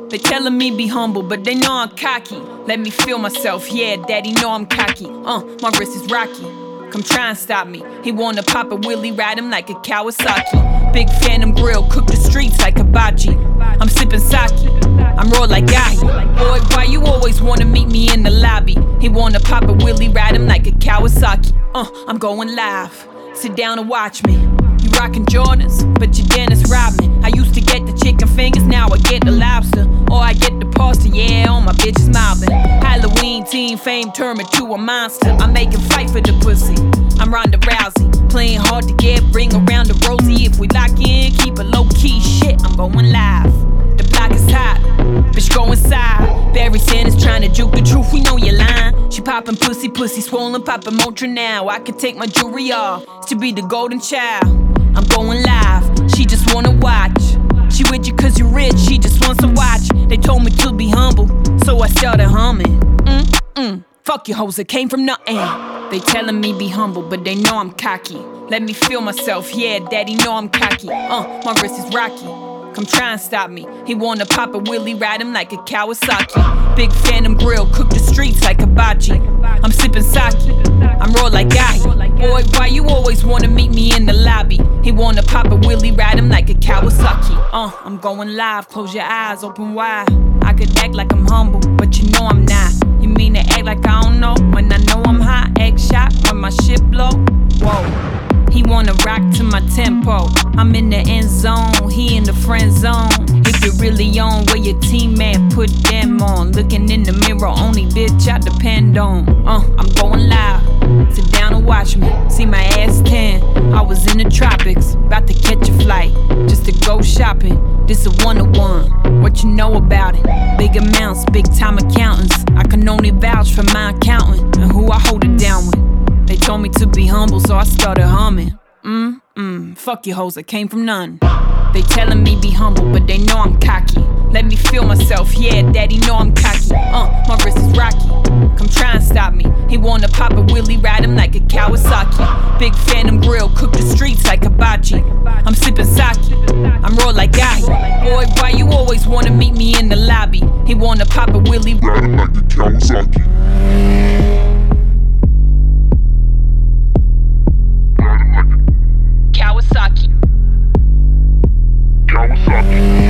They telling me be humble, but they know I'm cocky. Let me feel myself, yeah, daddy know I'm cocky. My wrist is rocky. Come try and stop me. He wanna pop a wheelie, ride him like a Kawasaki. Big Phantom grill, cook the streets like hibachi. I'm sipping sake, I'm raw like Gahi. Boy, why you always wanna meet me in the lobby? He wanna pop a wheelie, ride him like a Kawasaki. I'm going live, sit down and watch me. You rockin' Jordans, but you Dennis Rodman. I used to get the chicken fingers, now I get the lobster. Or I get the pasta, yeah, all my bitches mouthing. Halloween teen fame turned me to a monster. I make him fight for the pussy, I'm Ronda Rousey. Playing hard to get, bring around the Rosie. If we lock in, keep it low-key, shit, I'm going live. The block is hot, bitch go inside. Barry Sanders trying to juke the truth, we know you're lying. She poppin' pussy, swollen, poppin' Motrin now. I could take my jewelry off, to be the golden child. I'm going live, she just wanna watch. She with you cause you rich, she just wants to watch. They told me to be humble, so I started humming. Fuck you hoes, it came from nothing. They telling me be humble, but they know I'm cocky. Let me feel myself, yeah, daddy know I'm cocky. My wrist is rocky. Come try and stop me. He wanna pop a wheelie, ride him like a Kawasaki. Big Phantom grill, cook the streets like hibachi. I'm sipping sake, I'm raw like Gahi. Boy, why you always wanna meet me in the lobby? He wanna pop a wheelie, ride him like a Kawasaki. I'm going live, close your eyes, open wide. I could act like I'm humble, but you know I'm not. You mean to act like I don't know, when I know I'm hot? Egg shot, when my shit blow, whoa. He wanna rock to my tempo. I'm in the end zone, he in the friend zone. If you're really on, where your team at, put them on. Looking in the mirror, only bitch I depend on. I'm going live, sit down and watch me. See my ass tan, I was in the tropics. About to catch a flight, just to go shopping. This a one-on-one, what you know about it? Big amounts, big time accountants. I can only vouch for my accountant and who I hold it down with. They told me to be humble, so I started humming. Fuck you hoes, I came from none. They telling me be humble, but they know I'm cocky. Let me feel myself, yeah, daddy know I'm cocky. My wrist is rocky, come try and stop me. He wanna pop a wheelie, ride him like a Kawasaki. Big Phantom grill, cook the streets like hibachi. I'm sipping sake, I'm raw like Gahi. Boy, why you always wanna meet me in the lobby? He wanna pop a wheelie, ride him like a Kawasaki. Kawasaki. Kawasaki.